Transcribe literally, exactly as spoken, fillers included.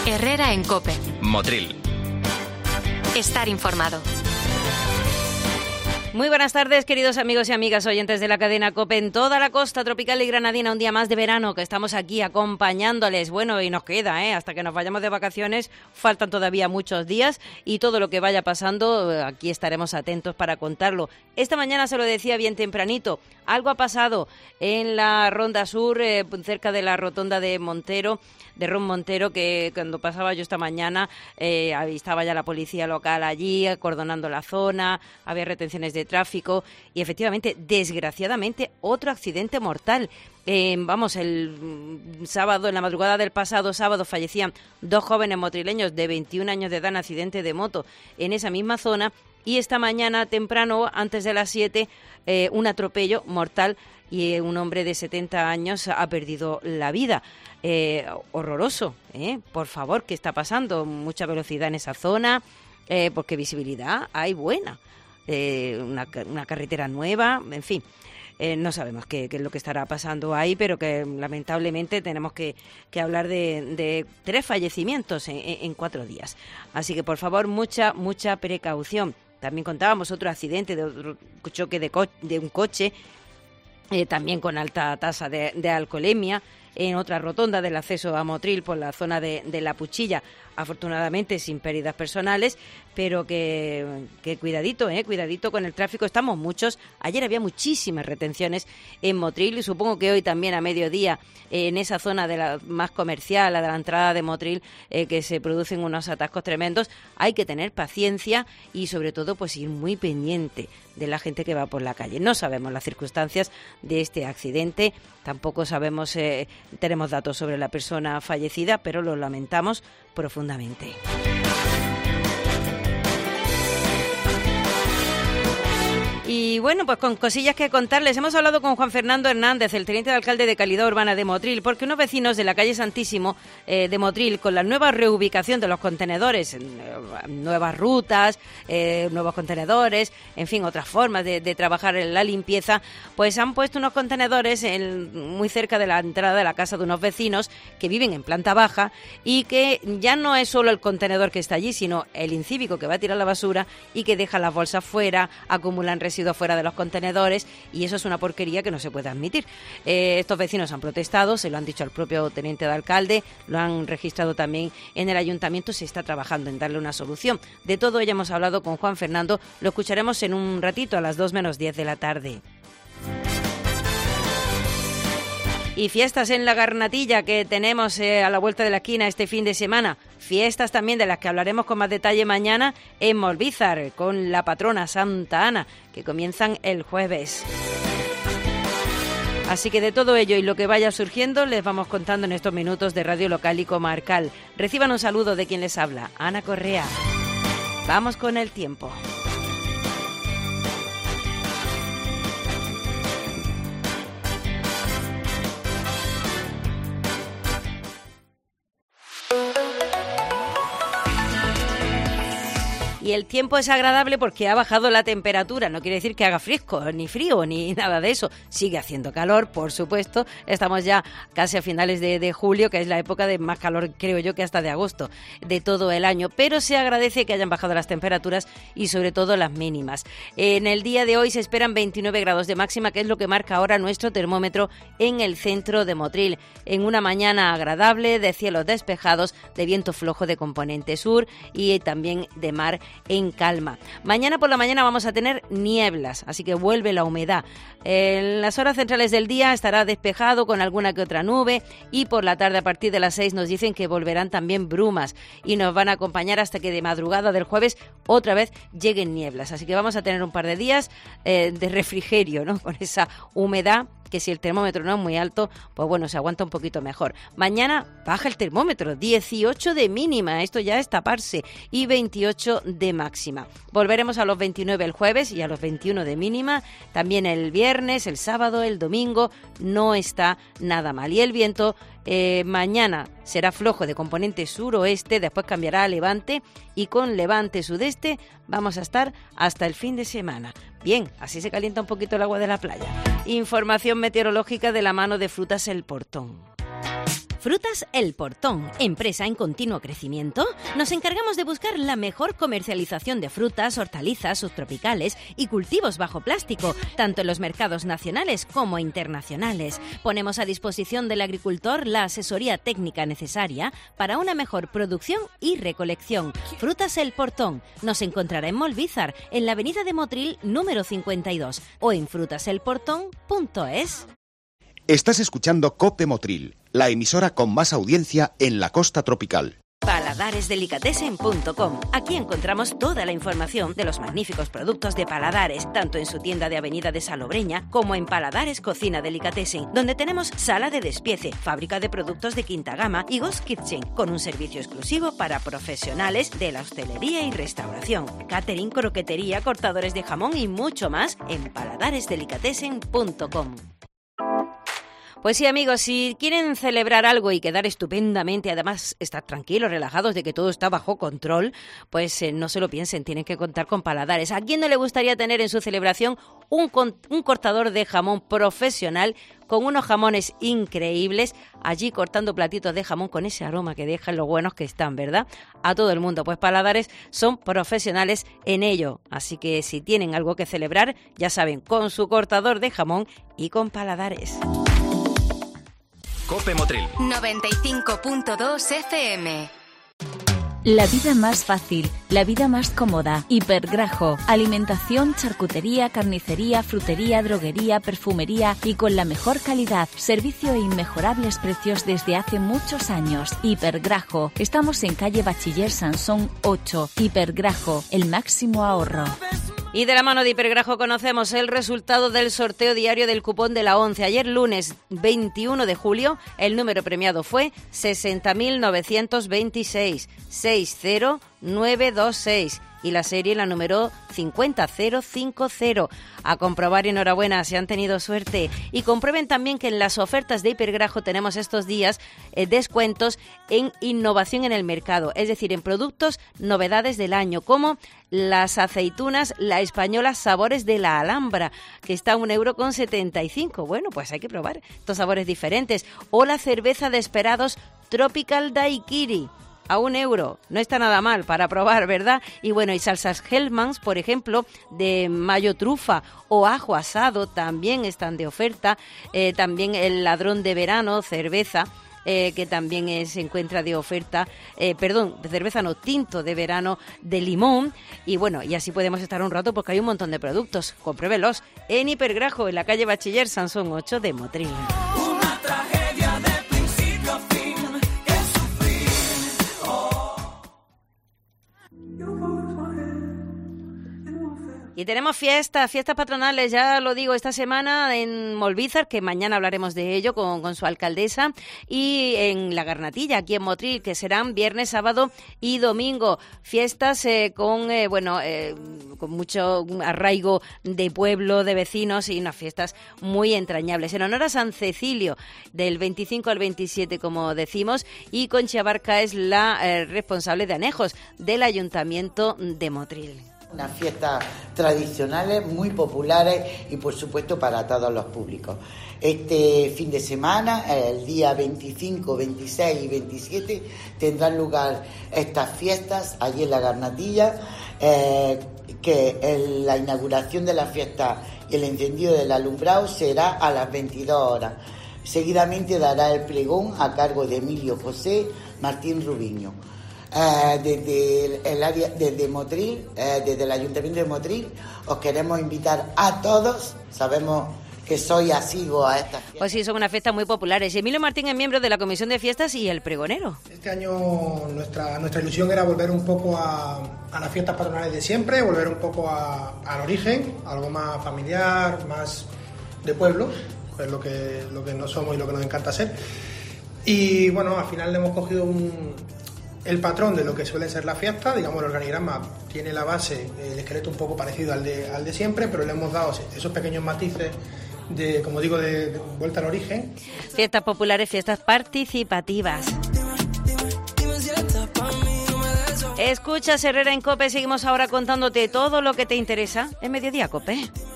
Herrera en COPE. Motril. Estar informado. Muy buenas tardes, queridos amigos y amigas oyentes de la cadena COPE en toda la costa tropical y granadina. Un día más de verano que estamos aquí acompañándoles. Bueno, y nos queda, ¿eh? Hasta que nos vayamos de vacaciones, faltan todavía muchos días y todo lo que vaya pasando, aquí estaremos atentos para contarlo. Esta mañana se lo decía bien tempranito, algo ha pasado en la Ronda Sur, eh, cerca de la rotonda de Montero, de Ron Montero, que cuando pasaba yo esta mañana eh, estaba ya la policía local allí acordonando la zona, había retenciones de tráfico y efectivamente, desgraciadamente, otro accidente mortal. Eh, vamos, el sábado, en la madrugada del pasado sábado, fallecían dos jóvenes motrileños de veintiún años de edad en accidente de moto en esa misma zona, y esta mañana temprano, antes de las siete, eh, un atropello mortal y eh, un hombre de setenta años ha perdido la vida. Eh, horroroso, ¿eh? Por favor, ¿qué está pasando? Mucha velocidad en esa zona, eh, porque visibilidad hay buena. Eh, una, una carretera nueva, en fin, eh, no sabemos qué, qué es lo que estará pasando ahí, pero que lamentablemente tenemos que, que hablar de, de tres fallecimientos en, en cuatro días. Así que, por favor, mucha, mucha precaución. También contábamos otro accidente de otro choque de, co- de un coche, eh, también con alta tasa de, de alcoholemia, en otra rotonda del acceso a Motril por la zona de, de La Puchilla, afortunadamente sin pérdidas personales, pero que, que cuidadito, eh, cuidadito con el tráfico, estamos muchos. Ayer había muchísimas retenciones en Motril y supongo que hoy también a mediodía eh, en esa zona de la más comercial, la de la entrada de Motril, eh, que se producen unos atascos tremendos. Hay que tener paciencia y sobre todo pues ir muy pendiente de la gente que va por la calle. No sabemos las circunstancias de este accidente, tampoco sabemos, eh, tenemos datos sobre la persona fallecida, pero lo lamentamos profundamente. Y bueno, pues con cosillas que contarles. Hemos hablado con Juan Fernando Hernández, el teniente de alcalde de Calidad Urbana de Motril, porque unos vecinos de la calle Santísimo eh, de Motril, con la nueva reubicación de los contenedores, eh, nuevas rutas, eh, nuevos contenedores, en fin, otras formas de, de trabajar en la limpieza, pues han puesto unos contenedores en, muy cerca de la entrada de la casa de unos vecinos que viven en planta baja y que ya no es solo el contenedor que está allí, sino el incívico que va a tirar la basura y que deja las bolsas fuera, acumulan residuos fuera de los contenedores, y eso es una porquería que no se puede admitir. Eh, estos vecinos han protestado, se lo han dicho al propio teniente de alcalde, lo han registrado también en el ayuntamiento, se está trabajando en darle una solución. De todo ello hemos hablado con Juan Fernando, lo escucharemos en un ratito a las dos menos diez de la tarde. Y fiestas en la Garnatilla que tenemos eh, a la vuelta de la esquina este fin de semana. Fiestas también de las que hablaremos con más detalle mañana en Molvízar, con la patrona Santa Ana, que comienzan el jueves. Así que de todo ello y lo que vaya surgiendo les vamos contando en estos minutos de Radio Local y Comarcal. Reciban un saludo de quien les habla, Ana Correa. Vamos con el tiempo. Y el tiempo es agradable porque ha bajado la temperatura. No quiere decir que haga fresco, ni frío, ni nada de eso. Sigue haciendo calor, por supuesto. Estamos ya casi a finales de, de julio, que es la época de más calor, creo yo, que hasta de agosto de todo el año. Pero se agradece que hayan bajado las temperaturas y sobre todo las mínimas. En el día de hoy se esperan veintinueve grados de máxima, que es lo que marca ahora nuestro termómetro en el centro de Motril. En una mañana agradable, de cielos despejados, de viento flojo de componente sur y también de mar en calma. Mañana por la mañana vamos a tener nieblas, así que vuelve la humedad. En las horas centrales del día estará despejado con alguna que otra nube, y por la tarde a partir de las seis nos dicen que volverán también brumas y nos van a acompañar hasta que de madrugada del jueves otra vez lleguen nieblas. Así que vamos a tener un par de días eh, de refrigerio, ¿no? Con esa humedad, que si el termómetro no es muy alto, pues bueno, se aguanta un poquito mejor. Mañana baja el termómetro, dieciocho de mínima, esto ya es taparse, y veintiocho de máxima. Volveremos a los veintinueve el jueves y a los veintiuno de mínima, también el viernes, el sábado, el domingo, no está nada mal. Y el viento eh, mañana será flojo de componente suroeste, después cambiará a levante, y con levante sudeste vamos a estar hasta el fin de semana. Bien, así se calienta un poquito el agua de la playa. Información meteorológica de la mano de Frutas El Portón. Frutas El Portón, empresa en continuo crecimiento. Nos encargamos de buscar la mejor comercialización de frutas, hortalizas, subtropicales y cultivos bajo plástico, tanto en los mercados nacionales como internacionales. Ponemos a disposición del agricultor la asesoría técnica necesaria para una mejor producción y recolección. Frutas El Portón. Nos encontrará en Molvízar, en la avenida de Motril número cincuenta y dos o en frutas el portón punto es. Estás escuchando COPE Motril, la emisora con más audiencia en la costa tropical. paladares delicatessen punto com. Aquí encontramos toda la información de los magníficos productos de Paladares, tanto en su tienda de Avenida de Salobreña como en Paladares Cocina Delicatessen, donde tenemos sala de despiece, fábrica de productos de quinta gama y Ghost Kitchen, con un servicio exclusivo para profesionales de la hostelería y restauración, catering, croquetería, cortadores de jamón y mucho más en paladares delicatessen punto com. Pues sí, amigos, si quieren celebrar algo y quedar estupendamente, además estar tranquilos, relajados de que todo está bajo control, pues eh, no se lo piensen, tienen que contar con Paladares. ¿A quién no le gustaría tener en su celebración un, con, un cortador de jamón profesional con unos jamones increíbles, allí cortando platitos de jamón con ese aroma que dejan lo buenos que están, ¿verdad? A todo el mundo, pues Paladares son profesionales en ello, así que si tienen algo que celebrar, ya saben, con su cortador de jamón y con Paladares. COPE Motril noventa y cinco punto dos F M. La vida más fácil, la vida más cómoda. Hipergrajo. Alimentación, charcutería, carnicería, frutería, droguería, perfumería y con la mejor calidad. Servicio e inmejorables precios desde hace muchos años. Hipergrajo. Estamos en calle Bachiller Sansón ocho. Hipergrajo. El máximo ahorro. Y de la mano de Hipergrajo conocemos el resultado del sorteo diario del cupón de la ONCE. Ayer lunes veintiuno de julio el número premiado fue sesenta mil novecientos veintiséis, seis cero nueve dos seis y la serie la número cincuenta mil cincuenta. A comprobar, enhorabuena, si han tenido suerte. Y comprueben también que en las ofertas de Hipergrajo tenemos estos días eh, descuentos en innovación en el mercado, es decir, en productos novedades del año, como las aceitunas La Española Sabores de la Alhambra, que está a un euro con setenta y cinco. Bueno, pues hay que probar estos sabores diferentes. O la cerveza Desperados Tropical Daiquiri, a un euro. No está nada mal para probar, ¿verdad? Y bueno, y salsas Hellmann's, por ejemplo, de mayo trufa o ajo asado, también están de oferta. Eh, también el ladrón de verano, cerveza, eh, que también eh, se encuentra de oferta, eh, perdón, de cerveza no, tinto de verano de limón. Y bueno, y así podemos estar un rato porque hay un montón de productos. Compruébelos en Hipergrajo, en la calle Bachiller Sansón ocho de Motril. Y tenemos fiestas, fiestas patronales, ya lo digo, esta semana en Molvízar, que mañana hablaremos de ello con, con su alcaldesa, y en La Garnatilla, aquí en Motril, que serán viernes, sábado y domingo. Fiestas eh, con, eh, bueno, eh, con mucho arraigo de pueblo, de vecinos, y unas fiestas muy entrañables. En honor a San Cecilio, del veinticinco al veintisiete, como decimos, y Concha Barca es la eh, responsable de anejos del Ayuntamiento de Motril. Unas fiestas tradicionales muy populares y por supuesto para todos los públicos. Este fin de semana, el día veinticinco, veintiséis y veintisiete, tendrán lugar estas fiestas allí en La Garnatilla, eh, que el, la inauguración de la fiesta y el encendido del alumbrado será a las veintidós horas. Seguidamente dará el pregón a cargo de Emilio José Martín Rubiño. Uh, desde el área, desde Motril, uh, desde el Ayuntamiento de Motril, os queremos invitar a todos. Sabemos que soy asiduo a estas fiestas. Pues sí, son unas fiestas muy populares. Emilio Martín es miembro de la Comisión de Fiestas y el pregonero. Este año nuestra nuestra ilusión era volver un poco a, a las fiestas patronales de siempre, volver un poco a, al origen, algo más familiar, más de pueblo, que es lo que, lo que no somos y lo que nos encanta hacer. Y bueno, al final le hemos cogido un... el patrón de lo que suele ser la fiesta, digamos el organigrama tiene la base, el esqueleto un poco parecido al de, al de siempre, pero le hemos dado esos pequeños matices de, como digo, de, de vuelta al origen. Fiestas populares, fiestas participativas. Escucha Herrera en COPE, seguimos ahora contándote todo lo que te interesa en Mediodía COPE.